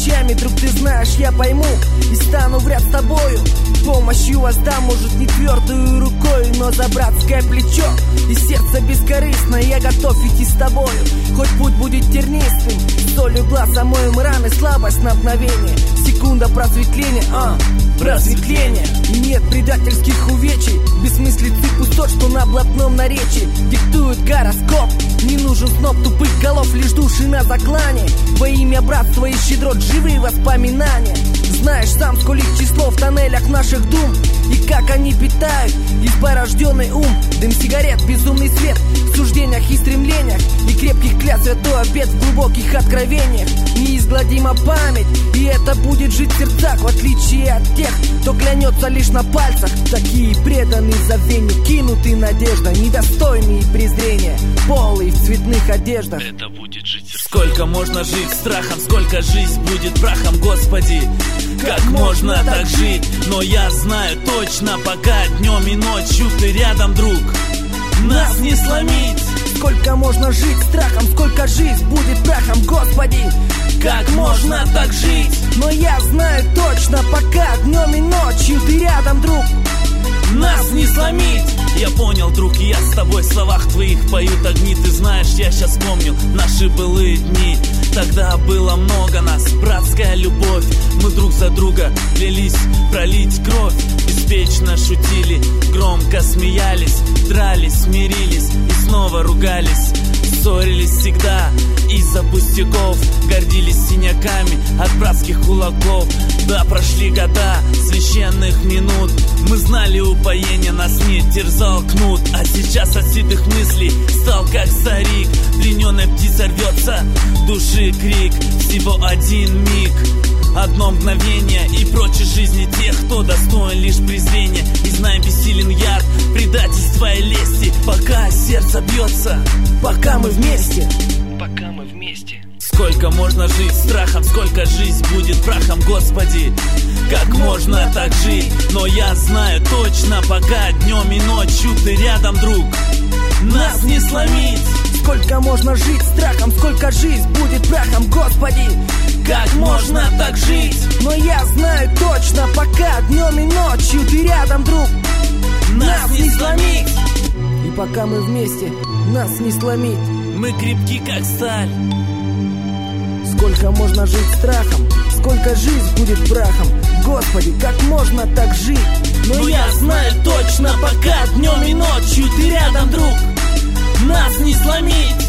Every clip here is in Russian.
плечами, друг, ты знаешь, я пойму и стану в ряд с тобою. Помощью воздам, может, не твердую рукой, но за братское плечо и сердце бескорыстно я готов идти с тобою. Хоть путь будет тернистым, солью глаз омоем раны, слабость на мгновение, секунда просветления, просветление. И нет предательских увечий, бессмыслицы пустот, что на блатном наречии диктует гороскоп. Не нужен сноп тупых голов, лишь души на заклане. Во имя братства и щедрот живые воспоминания. Знаешь сам, сколь их число в тоннелях наших дум, и как они питают их порожденный ум. Дым сигарет, безумный свет в суждениях и стремлениях, и крепких клятв святой обет в глубоких откровениях. Неизгладима память, и это будет жить в сердцах, в отличие от тех, кто клянется лишь на пальцах. Такие преданные забвению, кинутые надежда, недостойные презрения, полые в цветных одеждах. Это будет жить в сердцах. Сколько можно жить страхом, сколько жизнь будет прахом, Господи. Как можно так жить? Но я знаю точно, пока днем и ночью ты рядом, друг, нас не сломить. Сколько можно жить страхом, сколько жизнь будет прахом, Господи. Как можно так жить? Но я знаю точно, пока днем и ночью ты рядом, друг, нас не сломить. Я понял, друг, и я с тобой, в словах твоих поют огни. Ты знаешь, я сейчас помню наши былые дни. Тогда было много нас, братская любовь. Мы друг за друга клялись пролить кровь. Беспечно шутили, громко смеялись, дрались, смирились и снова ругались. Ссорились всегда из-за пустяков, гордились синяками от братских кулаков. Да, прошли года священных минут, мы знали упоение, нас не терзал кнут. А сейчас от ситых мыслей стал как старик, плененная птица рвется, души крик. Всего один миг, одно мгновение, и прочь из жизни тех, кто достоин лишь презрения. И знаем, бессилен яд предательства и лести, пока сердце бьется, пока мы вместе. Пока мы вместе. Сколько можно жить страхом, сколько жизнь будет прахом, Господи. Как можно так жить? Но я знаю точно, пока днем и ночью ты рядом, друг, нас не сломить. Сколько можно жить страхом, сколько жизнь будет прахом, Господи. Как можно так жить? Но я знаю точно, пока днем и ночью ты рядом, друг, нас не сломить. И пока мы вместе, нас не сломить. Мы крепки, как сталь. Сколько можно жить страхом, сколько жизнь будет прахом, Господи, как можно так жить? Но я знаю точно, пока днем и ночью ты рядом, друг, нас не сломить.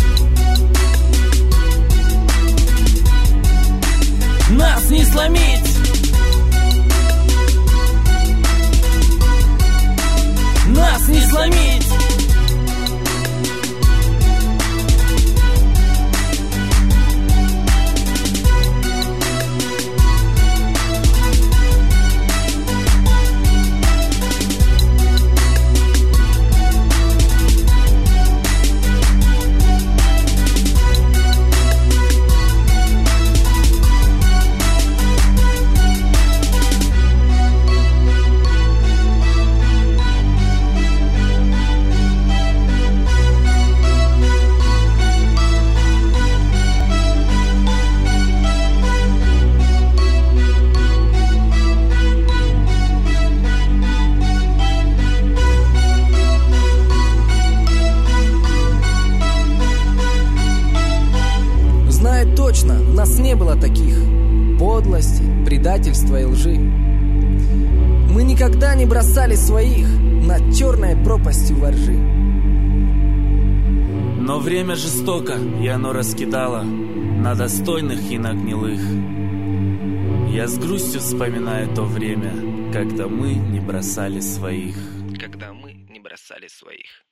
Нас не сломить. Нас не сломить. Точно, у нас не было таких подлости, предательства и лжи. Мы никогда не бросали своих над черной пропастью воржи. Но время жестоко, и оно раскидало на достойных и на гнилых. Я с грустью вспоминаю то время, когда мы не бросали своих. Когда мы не бросали своих.